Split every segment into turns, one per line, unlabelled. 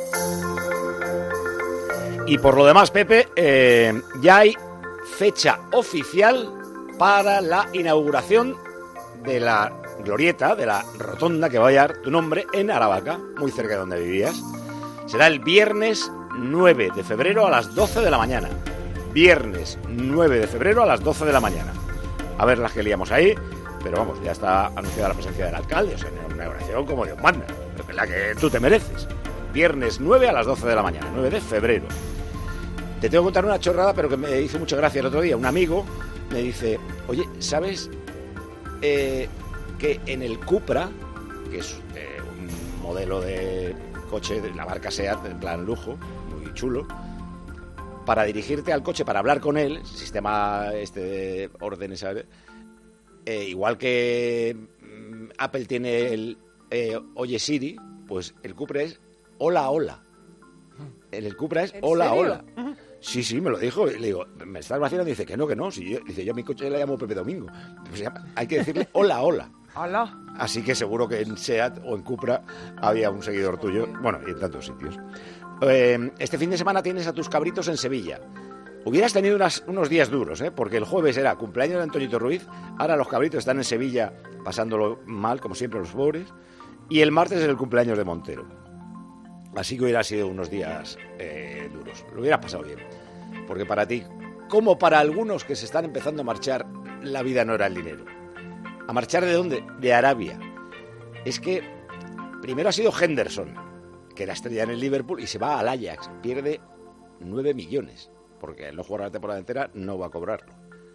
Y por lo demás, Pepe, ya hay fecha oficial para la inauguración de la glorieta, de la rotonda que va a llevar tu nombre en Aravaca, muy cerca de donde vivías. Será el viernes 9 de febrero a las 12 de la mañana. Viernes 9 de febrero a las 12 de la mañana. A ver las que liamos ahí, pero vamos, ya está anunciada la presencia del alcalde, o sea, una inauguración como Dios manda, la que tú te mereces. Viernes 9 a las 12 de la mañana, 9 de febrero. Te tengo que contar una chorrada, pero que me hizo mucha gracia el otro día. Un amigo me dice, oye, ¿sabes que en el Cupra, que es un modelo de coche de la marca SEAT, en plan lujo, muy chulo, para dirigirte al coche, para hablar con él, sistema de órdenes, ¿sabes? Igual que Apple tiene el Oye Siri, pues el Cupra es Hola Hola. El Cupra es Hola Hola. Sí, me lo dijo. Y le digo, ¿me estás vacilando? Y dice que no. Dice, yo a mi coche le llamo Pepe Domingo. Pues hay que decirle Hola Hola.
Hola.
Así que seguro que en SEAT o en Cupra había un seguidor tuyo. Bueno, y en tantos sitios. Este fin de semana tienes a tus cabritos en Sevilla. Hubieras tenido unos días duros, porque el jueves era cumpleaños de Antoñito Ruiz, ahora los cabritos están en Sevilla pasándolo mal, como siempre, los pobres, y el martes es el cumpleaños de Montero. Así que hubiera sido unos días duros. Lo hubieras pasado bien. Porque para ti, como para algunos que se están empezando a marchar, la vida no era el dinero. ¿A marchar de dónde? De Arabia. Es que primero ha sido Henderson, que era estrella en el Liverpool, y se va al Ajax. Pierde 9 millones. Porque al no jugar la temporada entera no va a cobrarlo.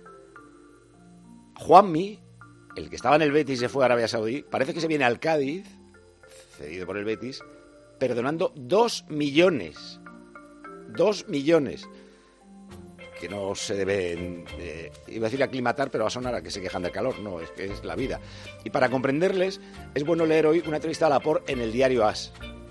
Juanmi, el que estaba en el Betis y se fue a Arabia Saudí, parece que se viene al Cádiz, cedido por el Betis, perdonando 2 millones. 2 millones. Que no se deben, iba a decir aclimatar, pero va a sonar a que se quejan del calor. No, es que es la vida. Y para comprenderles, es bueno leer hoy una entrevista a Laporte en el diario AS.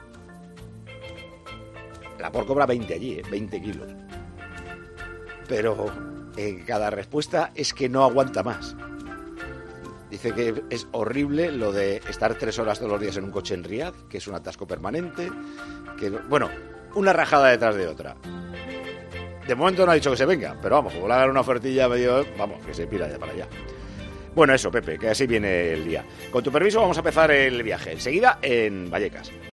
Laporte cobra 20 allí, 20 kilos. Pero cada respuesta es que no aguanta más. Dice que es horrible lo de estar 3 horas todos los días en un coche en Riad, que es un atasco permanente, que bueno, una rajada detrás de otra. De momento no ha dicho que se venga, pero vamos, como le hagan una ofertilla medio, vamos, que se pira ya para allá. Bueno, eso, Pepe, que así viene el día. Con tu permiso vamos a empezar el viaje. Enseguida en Vallecas.